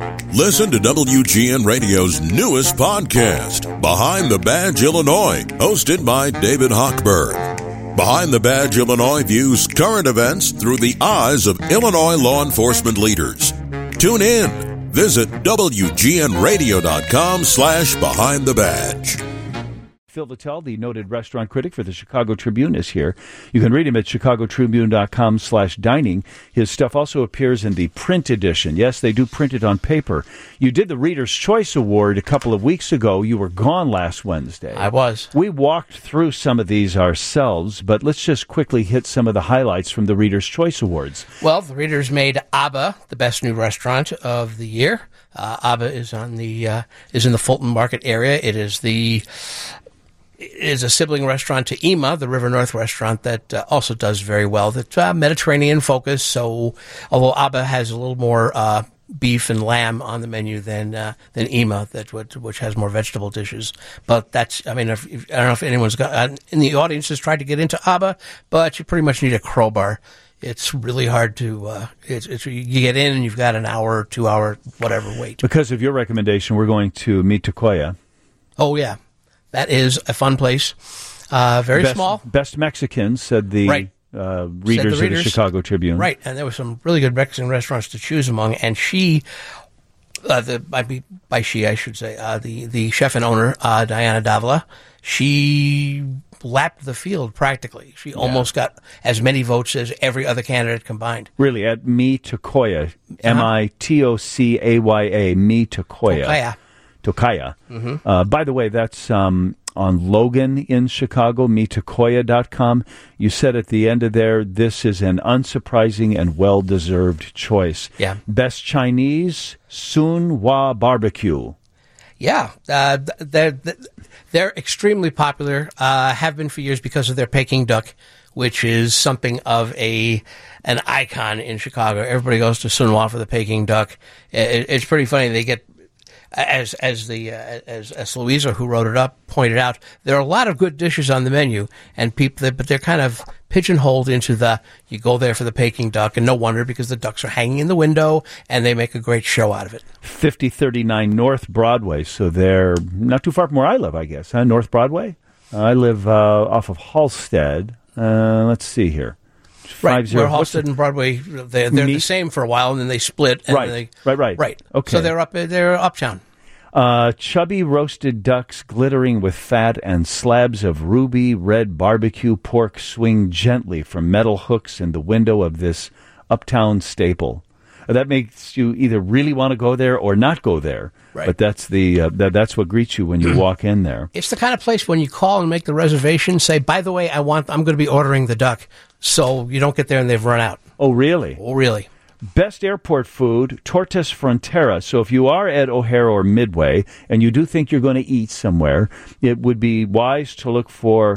Listen to WGN Radio's newest podcast, Behind the Badge Illinois, hosted by David Hochberg. Behind the Badge Illinois views current events through the eyes of Illinois law enforcement leaders. Tune in. Visit WGNradio.com/Behind the Badge. Phil Vitale, the noted restaurant critic for the Chicago Tribune, is here. You can read him at chicagotribune.com/dining. His stuff also appears in the print edition. Yes, they do print it on paper. You did the Reader's Choice Award a couple of weeks ago. You were gone last Wednesday. I was. We walked through some of these ourselves, but let's just quickly hit some of the highlights from the Reader's Choice Awards. Well, the Readers made Abba the best new restaurant of the year. Abba is in the Fulton Market area. It is a sibling restaurant to Ema, the River North restaurant that also does very well. That's Mediterranean focus. So, although Abba has a little more beef and lamb on the menu than Ema, which has more vegetable dishes. But that's, I don't know if anyone's in the audience has tried to get into Abba, but you pretty much need a crowbar. It's really hard to, you get in and you've got an hour, 2 hour, whatever wait. Because of your recommendation, we're going to Mitacoya. Oh, yeah. That is a fun place. Very small. Best Mexicans, said the readers of the Chicago Tribune. Right, and there were some really good Mexican restaurants to choose among. And she, by she I should say, the chef and owner, Diana Davila, she lapped the field practically. She almost got as many votes as every other candidate combined. Really, at Mitacoya, Mitocayaa, Mitacoya. Tocaya. Mm-hmm. By the way, that's on Logan in Chicago, mitacoya.com. You said at the end of there, this is an unsurprising and well-deserved choice. Yeah. Best Chinese, Sun Hua Barbecue. Yeah. They're extremely popular, have been for years because of their Peking duck, which is something of an icon in Chicago. Everybody goes to Sun Hua for the Peking duck. It's pretty funny. They get... As Louisa, who wrote it up, pointed out, there are a lot of good dishes on the menu, and but they're kind of pigeonholed into you go there for the Peking duck, and no wonder because the ducks are hanging in the window, and they make a great show out of it. 5039 North Broadway, so they're not too far from where I live, I guess, huh? North Broadway? I live off of Halstead. Let's see here. Right, where Halstead and Broadway, they're the same for a while, and then they split. And right. Okay. So they're uptown. Chubby roasted ducks glittering with fat and slabs of ruby red barbecue pork swing gently from metal hooks in the window of this uptown staple. That makes you either really want to go there or not go there. Right. But that's that's what greets you when you walk in there. It's the kind of place when you call and make the reservation, say, by the way, I'm going to be ordering the duck, so you don't get there and they've run out. Oh, really? Oh, really. Best airport food, Tortas Frontera. So if you are at O'Hare or Midway and you do think you're going to eat somewhere, it would be wise to look for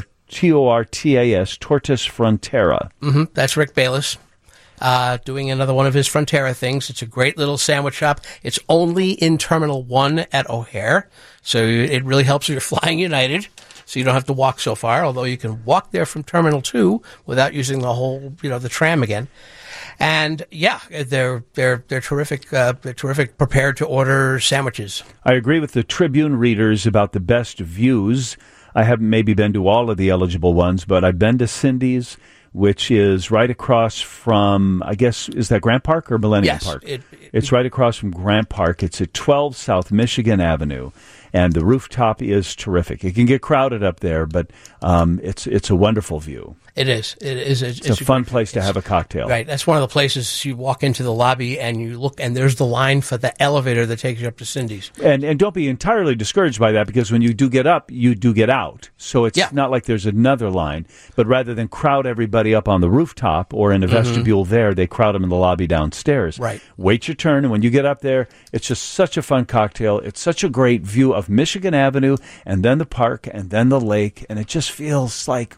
TORTAS, Tortas Frontera. Mm-hmm. That's Rick Bayless. Doing another one of his Frontera things. It's a great little sandwich shop. It's only in Terminal 1 at O'Hare, so it really helps if you're flying United, so you don't have to walk so far, although you can walk there from Terminal 2 without using the whole, the tram again. And yeah, they're terrific. They're terrific, prepared to order sandwiches. I agree with the Tribune readers about the best views. I haven't maybe been to all of the eligible ones, but I've been to Cindy's, which is right across from, I guess, is that Grant Park or Millennium Park? It's right across from Grant Park. It's at 12 South Michigan Avenue, and the rooftop is terrific. It can get crowded up there, but it's a wonderful view. It is. It's a fun place to have a cocktail. Right. That's one of the places you walk into the lobby and you look, and there's the line for the elevator that takes you up to Cindy's. And don't be entirely discouraged by that, because when you do get up, you do get out. So it's not like there's another line, but rather than crowd everybody up on the rooftop or in a vestibule there, they crowd them in the lobby downstairs. Right. Wait your turn, and when you get up there, it's just such a fun cocktail. It's such a great view of Michigan Avenue, and then the park, and then the lake, and it just feels like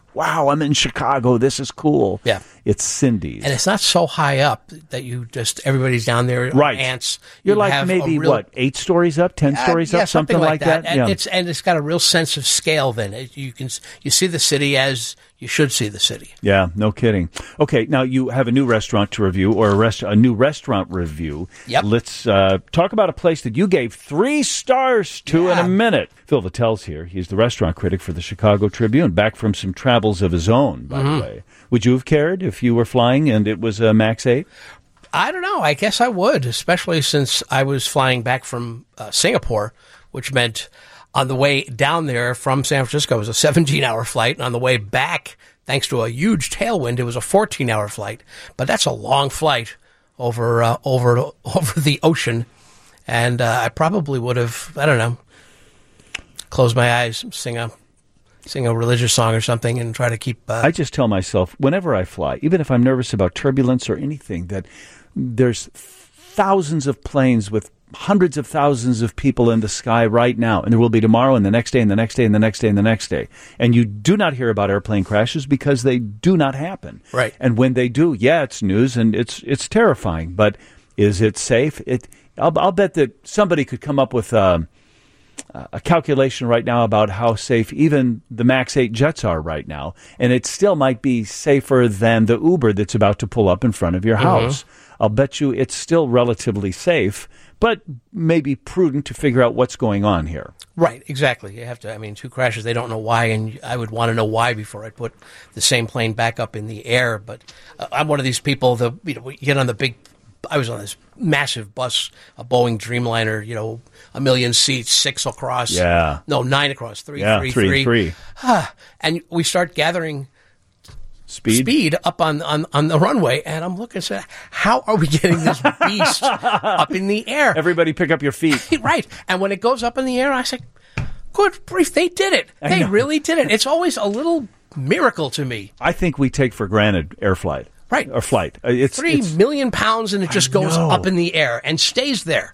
wow, I'm in Chicago. This is cool. Yeah. It's Cindy's. And it's not so high up that you just, everybody's down there. Right. Ants. You're like maybe, 8 stories up, 10 stories up, something like that? And it's got a real sense of scale then. You see the city as you should see the city. Yeah, no kidding. Okay, now you have a new restaurant to review, or a new restaurant review. Yep. Let's talk about a place that you gave 3 stars to in a minute. Phil Vattel's here. He's the restaurant critic for the Chicago Tribune, back from some travels of his own, by the way. Would you have cared if you were flying and it was a MAX 8? I don't know. I guess I would, especially since I was flying back from Singapore, which meant on the way down there from San Francisco, it was a 17-hour flight. And on the way back, thanks to a huge tailwind, it was a 14-hour flight. But that's a long flight over the ocean. And I probably would have, I don't know, closed my eyes, sing a religious song or something and try to keep... I just tell myself, whenever I fly, even if I'm nervous about turbulence or anything, that there's thousands of planes with hundreds of thousands of people in the sky right now, and there will be tomorrow and the next day and the next day and the next day and the next day. And you do not hear about airplane crashes because they do not happen. Right. And when they do, yeah, it's news and it's terrifying. But is it safe? I'll bet that somebody could come up with a calculation right now about how safe even the MAX 8 jets are right now, and it still might be safer than the Uber that's about to pull up in front of your house. I'll bet you it's still relatively safe, but maybe prudent to figure out what's going on here. Right, exactly. You have to, 2 crashes, they don't know why, and I would want to know why before I put the same plane back up in the air. But I'm one of these people that, we get on the big, I was on this massive bus, a Boeing Dreamliner, 1 million seats, 6 across. Yeah. No, 9 across, 3, yeah, 3. And we start gathering speed up on the runway, and I'm looking and saying, how are we getting this beast up in the air? Everybody pick up your feet. Right. And when it goes up in the air, I say, good grief, they did it. They really did it. It's always a little miracle to me. I think we take for granted air flight. Right. Or flight. It's 3 million pounds, and it just goes up in the air and stays there.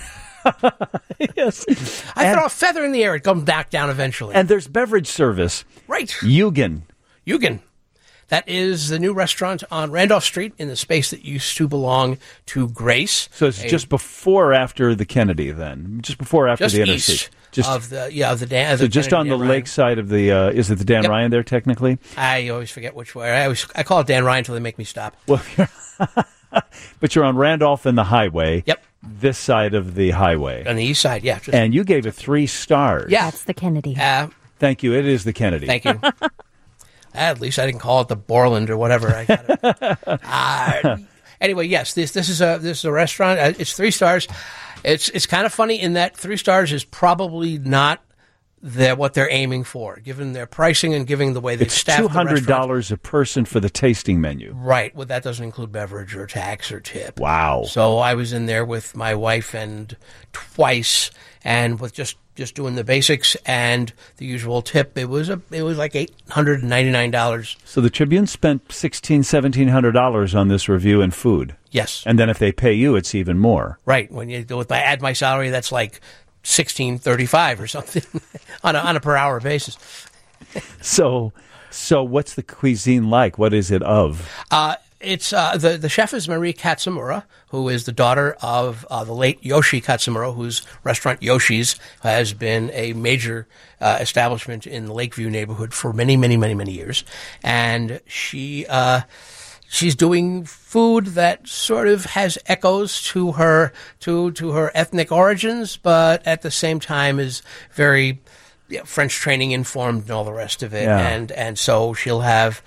Yes. I throw a feather in the air, it comes back down eventually. And there's beverage service. Right. Eugen. That is the new restaurant on Randolph Street in the space that used to belong to Grace. So it's just before or after the Kennedy, then? Just before or after the Interstate? Just of the Dan. So just on the lake side of the, is it the Dan Ryan there technically? I always forget which way. I call it Dan Ryan until they make me stop. Well, but you're on Randolph and the highway. Yep. This side of the highway. On the east side, yeah. And you gave it 3 stars. Yeah. That's the Kennedy. Thank you. It is the Kennedy. Thank you. At least I didn't call it the Borland or whatever. I got it. Anyway, yes, this is a restaurant. It's 3 stars. It's kind of funny in that 3 stars is probably not what they're aiming for, given their pricing and given the way they staff the restaurant. It's $200 a person for the tasting menu. Right. Well, that doesn't include beverage or tax or tip. Wow. So I was in there with my wife and twice, and with just doing the basics and the usual tip, it was like $899. So the Tribune spent $1,700 on this review and food. Yes. And then if they pay you, it's even more. Right. When you go add my salary, that's like $16.35 or something on a per hour basis. So what's the cuisine like? What is it of? It's the chef is Marie Katsumura, who is the daughter of the late Yoshi Katsumura, whose restaurant Yoshi's has been a major establishment in the Lakeview neighborhood for many, many, many, many years. And she's doing food that sort of has echoes to her ethnic origins, but at the same time is very French training informed and all the rest of it. Yeah. And so she'll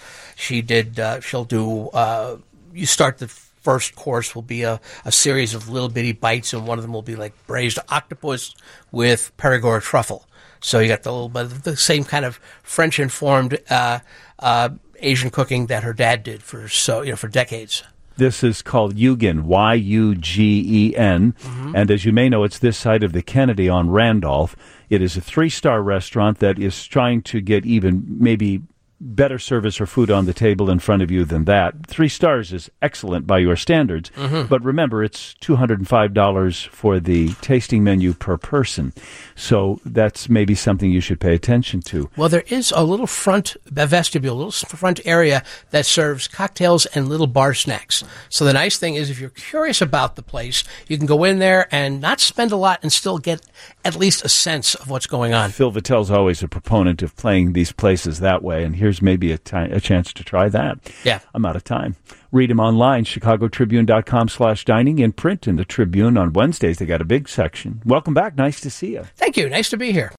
do, you start the first course will be a series of little bitty bites, and one of them will be like braised octopus with Perigord truffle. So you got the little bit of the same kind of French informed, Asian cooking that her dad did for decades. This is called Eugen, Yugen, and as you may know, it's this side of the Kennedy on Randolph. It is a 3-star restaurant that is trying to get even maybe better service or food on the table in front of you than that. 3 stars is excellent by your standards, but remember, it's $205 for the tasting menu per person. So that's maybe something you should pay attention to. Well, there is a little vestibule, a little front area that serves cocktails and little bar snacks. So the nice thing is, if you're curious about the place, you can go in there and not spend a lot and still get at least a sense of what's going on. Phil Vattel's always a proponent of playing these places that way, and here's maybe a chance to try that. Yeah. I'm out of time. Read him online, chicagotribune.com/dining, in print in the Tribune on Wednesdays. They got a big section. Welcome back. Nice to see you. Thank you. Nice to be here.